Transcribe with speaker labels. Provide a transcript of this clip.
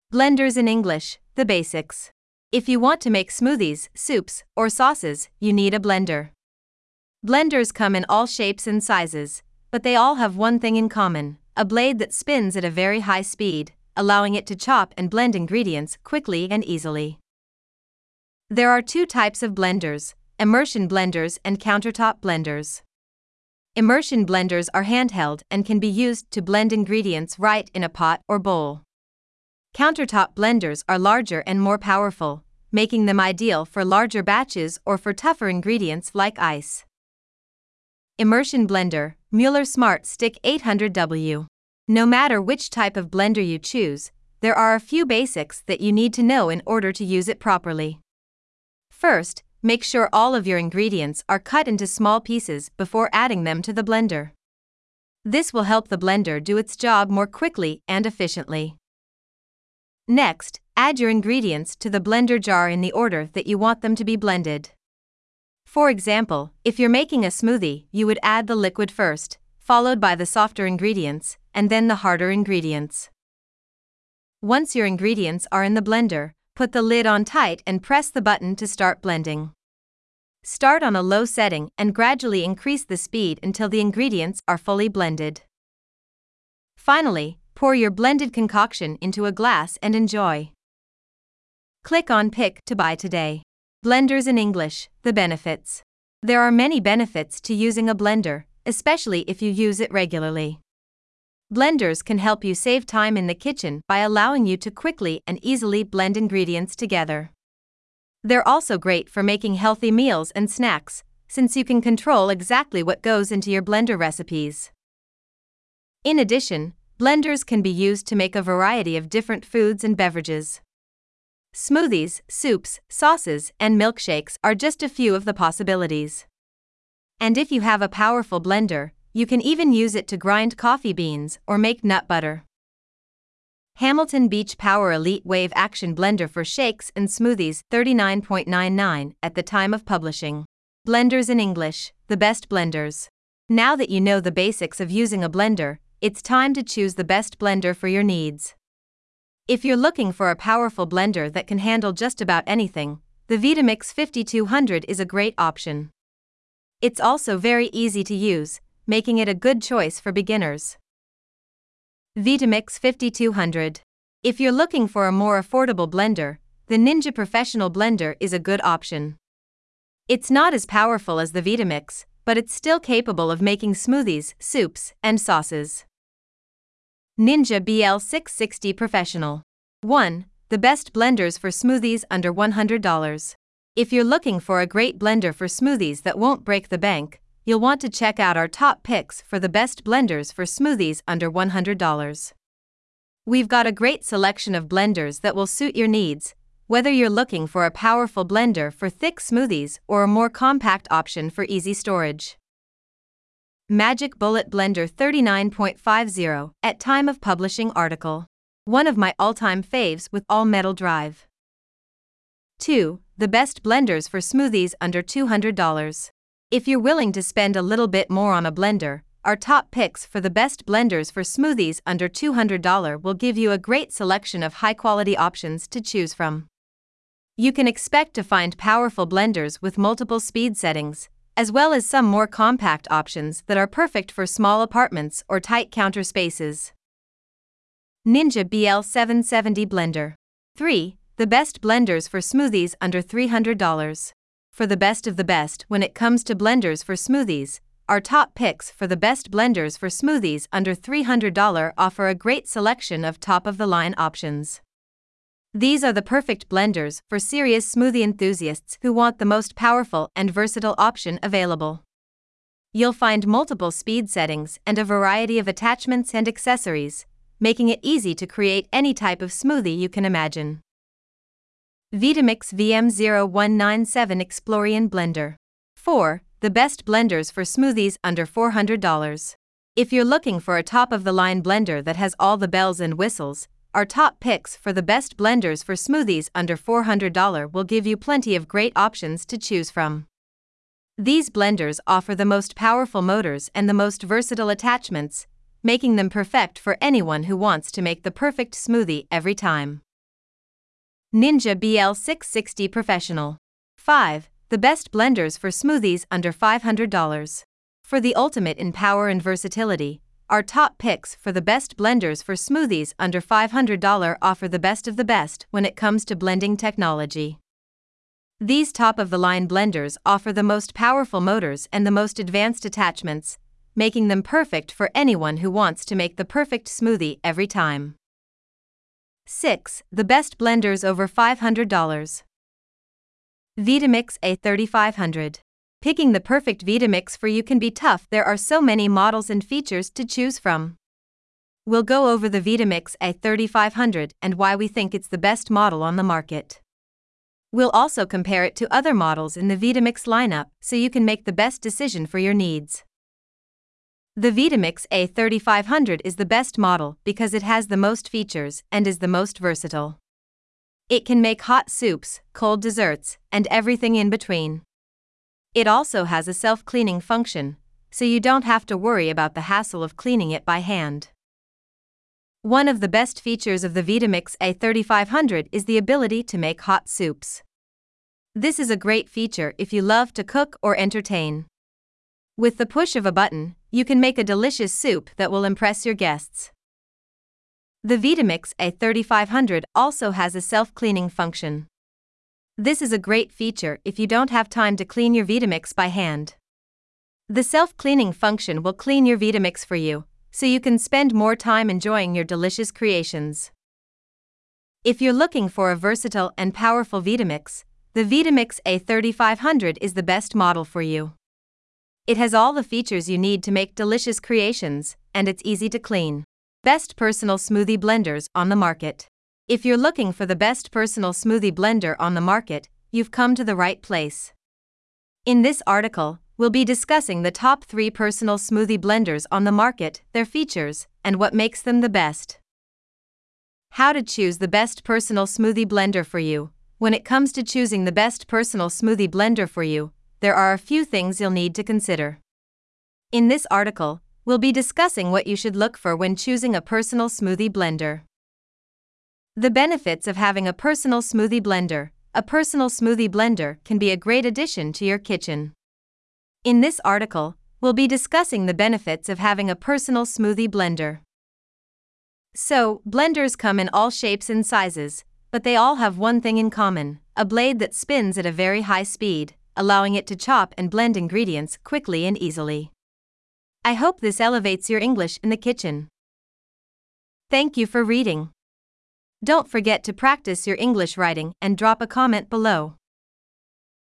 Speaker 1: Blenders in English, the basics. If you want to make smoothies, soups, or sauces, you need a blender. Blenders come in all shapes and sizes, but they all have one thing in common: a blade that spins at a very high speed, allowing it to chop and blend ingredients quickly and easily. There are two types of blenders: immersion blenders and countertop blenders. Immersion blenders are handheld and can be used to blend ingredients right in a pot or bowl. Countertop blenders are larger and more powerful, making them ideal for larger batches or for tougher ingredients like ice. Immersion blender, Mueller Smart Stick 800W. No matter which type of blender you choose, there are a few basics that you need to know in order to use it properly. First, make sure all of your ingredients are cut into small pieces before adding them to the blender. This will help the blender do its job more quickly and efficiently. Next, add your ingredients to the blender jar in the order that you want them to be blended. For example, if you're making a smoothie, you would add the liquid first, followed by the softer ingredients, and then the harder ingredients. Once your ingredients are in the blender, put the lid on tight and press the button to start blending. Start on a low setting and gradually increase the speed until the ingredients are fully blended. Finally, pour your blended concoction into a glass and enjoy. Click on Pick to buy today. Blenders in English, the benefits. There are many benefits to using a blender, especially if you use it regularly. Blenders can help you save time in the kitchen by allowing you to quickly and easily blend ingredients together. They're also great for making healthy meals and snacks, since you can control exactly what goes into your blender recipes. In addition, blenders can be used to make a variety of different foods and beverages. Smoothies, soups, sauces, and milkshakes are just a few of the possibilities. And if you have a powerful blender, you can even use it to grind coffee beans or make nut butter. Hamilton Beach Power Elite Wave Action Blender for Shakes and Smoothies, $39.99 at the time of publishing. Blenders in English, the best blenders. Now that you know the basics of using a blender, it's time to choose the best blender for your needs. If you're looking for a powerful blender that can handle just about anything, the Vitamix 5200 is a great option. It's also very easy to use, making it a good choice for beginners. Vitamix 5200. If you're looking for a more affordable blender, the Ninja Professional Blender is a good option. It's not as powerful as the Vitamix, but it's still capable of making smoothies, soups, and sauces. Ninja BL660 Professional. 1. The best blenders for smoothies under $100. If you're looking for a great blender for smoothies that won't break the bank, you'll want to check out our top picks for the best blenders for smoothies under $100. We've got a great selection of blenders that will suit your needs, whether you're looking for a powerful blender for thick smoothies or a more compact option for easy storage. Magic Bullet Blender 39.50 at time of publishing article. One of my all-time faves with all-metal drive. 2. The best blenders for smoothies under $200. If you're willing to spend a little bit more on a blender, our top picks for the best blenders for smoothies under $200 will give you a great selection of high-quality options to choose from. You can expect to find powerful blenders with multiple speed settings, as well as some more compact options that are perfect for small apartments or tight counter spaces. Ninja BL770 Blender. 3. The best blenders for smoothies under $300. For the best of the best when it comes to blenders for smoothies, our top picks for the best blenders for smoothies under $300 offer a great selection of top-of-the-line options. These are the perfect blenders for serious smoothie enthusiasts who want the most powerful and versatile option available. You'll find multiple speed settings and a variety of attachments and accessories, making it easy to create any type of smoothie you can imagine. Vitamix VM0197 Explorian Blender. 4. The best blenders for smoothies under $400. If you're looking for a top-of-the-line blender that has all the bells and whistles, our top picks for the best blenders for smoothies under $400 will give you plenty of great options to choose from. These blenders offer the most powerful motors and the most versatile attachments, making them perfect for anyone who wants to make the perfect smoothie every time. Ninja BL660 Professional. 5. The best blenders for smoothies under $500. For the ultimate in power and versatility, our top picks for the best blenders for smoothies under $500 offer the best of the best when it comes to blending technology. These top-of-the-line blenders offer the most powerful motors and the most advanced attachments, making them perfect for anyone who wants to make the perfect smoothie every time. 6. The best blenders over $500. Vitamix A3500. Picking the perfect Vitamix for you can be tough. There are so many models and features to choose from. We'll go over the Vitamix A3500 and why we think it's the best model on the market. We'll also compare it to other models in the Vitamix lineup so you can make the best decision for your needs. The Vitamix A3500 is the best model because it has the most features and is the most versatile. It can make hot soups, cold desserts, and everything in between. It also has a self-cleaning function, so you don't have to worry about the hassle of cleaning it by hand. One of the best features of the Vitamix A3500 is the ability to make hot soups. This is a great feature if you love to cook or entertain. With the push of a button, you can make a delicious soup that will impress your guests. The Vitamix A3500 also has a self-cleaning function. This is a great feature if you don't have time to clean your Vitamix by hand. The self-cleaning function will clean your Vitamix for you, so you can spend more time enjoying your delicious creations. If you're looking for a versatile and powerful Vitamix, the Vitamix A3500 is the best model for you. It has all the features you need to make delicious creations, and it's easy to clean. Best personal smoothie blenders on the market. If you're looking for the best personal smoothie blender on the market, you've come to the right place. In this article, we'll be discussing the top 3 personal smoothie blenders on the market, their features, and what makes them the best. How to choose the best personal smoothie blender for you. When it comes to choosing the best personal smoothie blender for you, there are a few things you'll need to consider. In this article, we'll be discussing what you should look for when choosing a personal smoothie blender. The benefits of having a personal smoothie blender. A personal smoothie blender can be a great addition to your kitchen. In this article, we'll be discussing the benefits of having a personal smoothie blender. So, blenders come in all shapes and sizes, but they all have one thing in common: a blade that spins at a very high speed, allowing it to chop and blend ingredients quickly and easily. I hope this elevates your English in the kitchen. Thank you for reading. Don't forget to practice your English writing and drop a comment below.